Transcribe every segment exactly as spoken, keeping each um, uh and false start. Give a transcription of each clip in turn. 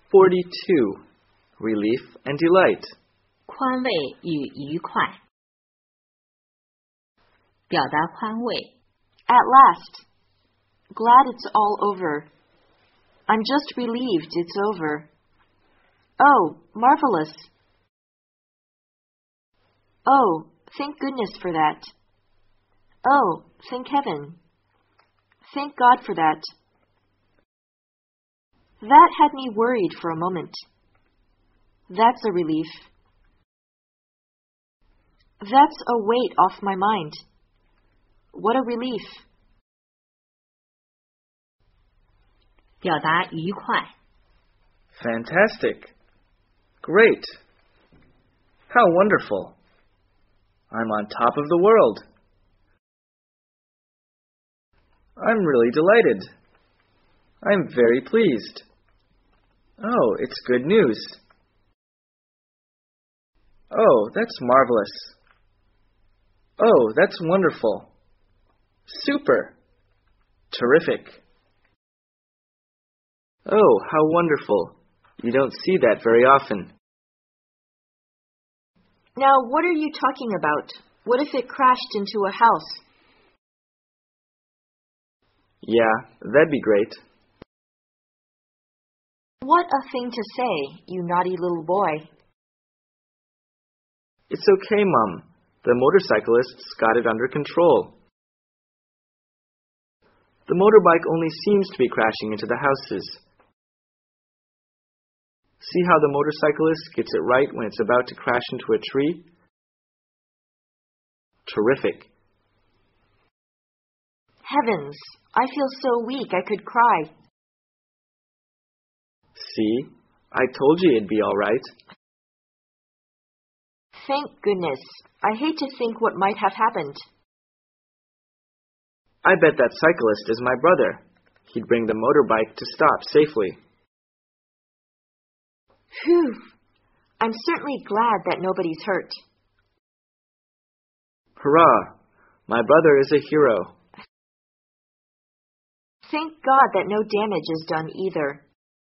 forty-two. Relief and delight. 宽慰与愉快。表达宽慰。 At last. Glad it's all over. I'm just relieved it's over. Oh, marvelous. Oh, thank goodness for that. Oh, thank heaven. Thank God for that. That had me worried for a moment. That's a relief. That's a weight off my mind. What a relief. 表达愉快。 Fantastic. Great. How wonderful. I'm on top of the world. I'm really delighted. I'm very pleased. Oh, it's good news. Oh, that's marvelous. Oh, that's wonderful. Super. Terrific. Oh, how wonderful. You don't see that very often. Now, what are you talking about? What if it crashed into a house? Yeah, that'd be great. What a thing to say, you naughty little boy. It's okay, Mum. The motorcyclists got it under control. The motorbike only seems to be crashing into the houses. See how the motorcyclist gets it right when it's about to crash into a tree? Terrific. Heavens, I feel so weak I could cry. See, I told you it'd be all right. Thank goodness. I hate to think what might have happened. I bet that cyclist is my brother. He'd bring the motorbike to stop safely. Phew! I'm certainly glad that nobody's hurt. Hurrah! My brother is a hero. Thank God that no damage is done either.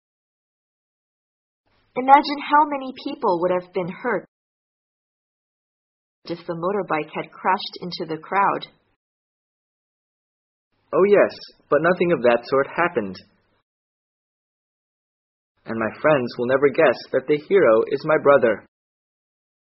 Imagine how many people would have been hurt if the motorbike had crashed into the crowd. Oh yes, but nothing of that sort happened. And my friends will never guess that the hero is my brother.